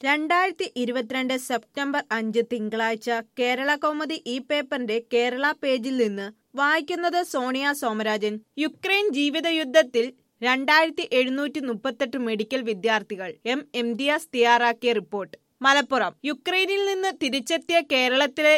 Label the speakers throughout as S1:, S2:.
S1: 2022 September 5 തിങ്കളാഴ്ച കേരള കൗമുദി ഈ പേപ്പറിന്റെ കേരള പേജിൽ നിന്ന് വായിക്കുന്നത് സോണിയ സോമരാജൻ. യുക്രൈൻ ജീവിതയുദ്ധത്തിൽ 2738 മെഡിക്കൽ വിദ്യാർത്ഥികൾ. ഇംതിയാസ് തയ്യാറാക്കിയ റിപ്പോർട്ട്. മലപ്പുറം. യുക്രൈനിൽ നിന്ന് തിരിച്ചെത്തിയ കേരളത്തിലെ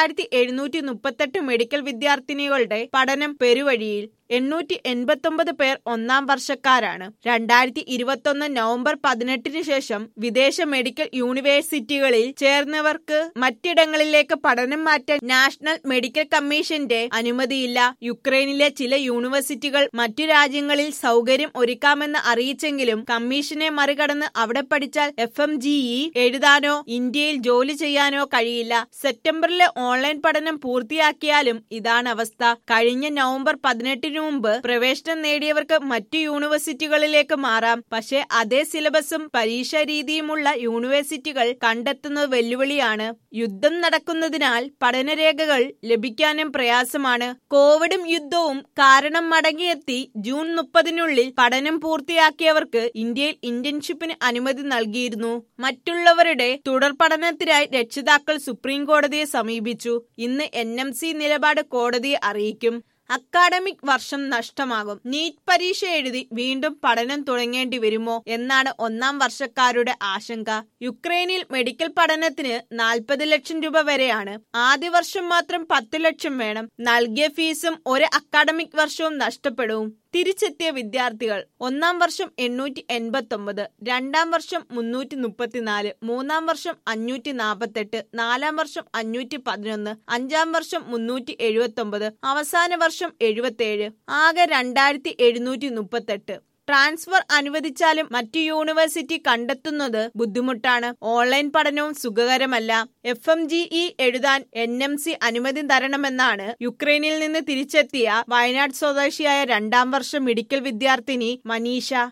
S1: 2738 മെഡിക്കൽ വിദ്യാർത്ഥിനികളുടെ പഠനം പെരുവഴിയിൽ. 889 പേർ ഒന്നാം വർഷക്കാരാണ്. 2021 നവംബർ 18 ശേഷം വിദേശ മെഡിക്കൽ യൂണിവേഴ്സിറ്റികളിൽ ചേർന്നവർക്ക് മറ്റിടങ്ങളിലേക്ക് പഠനം മാറ്റാൻ നാഷണൽ മെഡിക്കൽ കമ്മീഷന്റെ അനുമതിയില്ല. യുക്രൈനിലെ ചില യൂണിവേഴ്സിറ്റികൾ മറ്റു രാജ്യങ്ങളിൽ സൗകര്യം ഒരുക്കാമെന്ന് അറിയിച്ചെങ്കിലും കമ്മീഷനെ മറികടന്ന് അവിടെ പഠിച്ചാൽ FMGE എഴുതാനോ ഇന്ത്യയിൽ ജോലി ചെയ്യാനോ കഴിയില്ല. സെപ്റ്റംബറിലെ ഓൺലൈൻ പഠനം പൂർത്തിയാക്കിയാലും ഇതാണ് അവസ്ഥ. കഴിഞ്ഞ നവംബർ 18 മുമ്പ് പ്രവേശനം നേടിയവർക്ക് മറ്റു യൂണിവേഴ്സിറ്റികളിലേക്ക് മാറാം. പക്ഷേ അതേ സിലബസും പരീക്ഷാ രീതിയുമുള്ള യൂണിവേഴ്സിറ്റികൾ കണ്ടെത്തുന്നത് വെല്ലുവിളിയാണ്. യുദ്ധം നടക്കുന്നതിനാൽ പഠനരേഖകൾ ലഭിക്കാനും പ്രയാസമാണ്. കോവിഡും യുദ്ധവും കാരണം മടങ്ങിയെത്തി ജൂൺ 30-നുള്ളിൽ പഠനം പൂർത്തിയാക്കിയവർക്ക് ഇന്ത്യയിൽ ഇന്റേൺഷിപ്പിന് അനുമതി നൽകിയിരുന്നു. മറ്റുള്ളവരുടെ തുടർ പഠനത്തിനായി രക്ഷിതാക്കൾ സുപ്രീം കോടതിയെ സമീപിച്ചു. ഇന്ന് NMC നിലപാട് കോടതിയെ അറിയിക്കും. അക്കാഡമിക് വർഷം നഷ്ടമാകും. നീറ്റ് പരീക്ഷ എഴുതി വീണ്ടും പഠനം തുടങ്ങേണ്ടി വരുമോ എന്നാണ് ഒന്നാം വർഷക്കാരുടെ ആശങ്ക. യുക്രൈനിൽ മെഡിക്കൽ പഠനത്തിന് 40 ലക്ഷം രൂപ വരെയാണ്. ആദ്യ വർഷം മാത്രം 10 ലക്ഷം വേണം. നൽകിയ ഫീസും ഒരു അക്കാഡമിക് വർഷവും നഷ്ടപ്പെടും. തിരിച്ചെത്തിയ വിദ്യാർത്ഥികൾ. ഒന്നാം വർഷം 889, രണ്ടാം വർഷം 334, മൂന്നാം വർഷം 548, നാലാം വർഷം 511, അഞ്ചാം വർഷം 379, അവസാന വർഷം 77. ആകെ 2738. ട്രാൻസ്ഫർ അനുവദിച്ചാലും മറ്റു യൂണിവേഴ്സിറ്റി കണ്ടെത്തുന്നത് ബുദ്ധിമുട്ടാണ്. ഓൺലൈൻ പഠനവും സുഖകരമല്ല. FMGE എഴുതാൻ NMC അനുമതി തരണമെന്നാണ് യുക്രൈനിൽ നിന്ന് തിരിച്ചെത്തിയ വയനാട് സ്വദേശിയായ രണ്ടാം വർഷ മെഡിക്കൽ വിദ്യാർത്ഥിനി മനീഷ.